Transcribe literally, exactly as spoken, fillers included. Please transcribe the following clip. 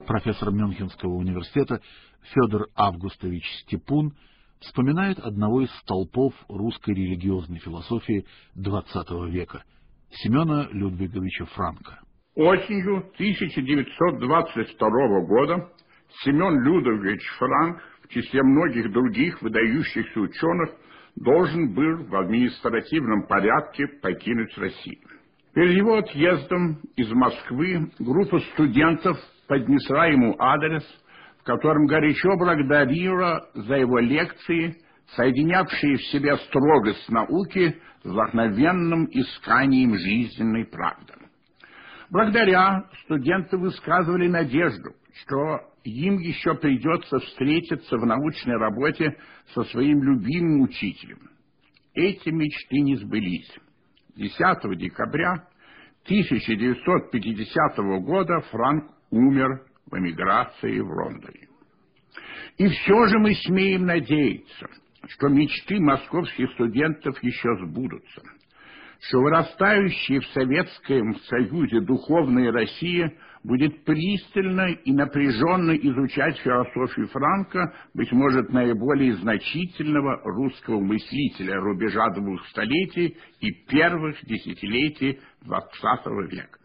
Профессор Мюнхенского университета Федор Августович Степун вспоминает одного из столпов русской религиозной философии двадцатого века — Семена Людвиговича Франка. Осенью тысяча девятьсот двадцать второго года Семен Людвигович Франк в числе многих других выдающихся ученых должен был в административном порядке покинуть Россию. Перед его отъездом из Москвы группа студентов поднесла ему адрес, в котором горячо благодарила за его лекции, соединявшие в себе строгость науки с вдохновенным исканием жизненной правды. Благодаря студенты высказывали надежду, что им еще придется встретиться в научной работе со своим любимым учителем. Эти мечты не сбылись. десятого декабря тысяча девятьсот пятидесятого года Франк умер в эмиграции в Лондоне. И все же мы смеем надеяться, что мечты московских студентов еще сбудутся, что вырастающая в Советском Союзе духовная Россия будет пристально и напряженно изучать философию Франка, быть может, наиболее значительного русского мыслителя рубежа двух столетий и первых десятилетий двадцатого века.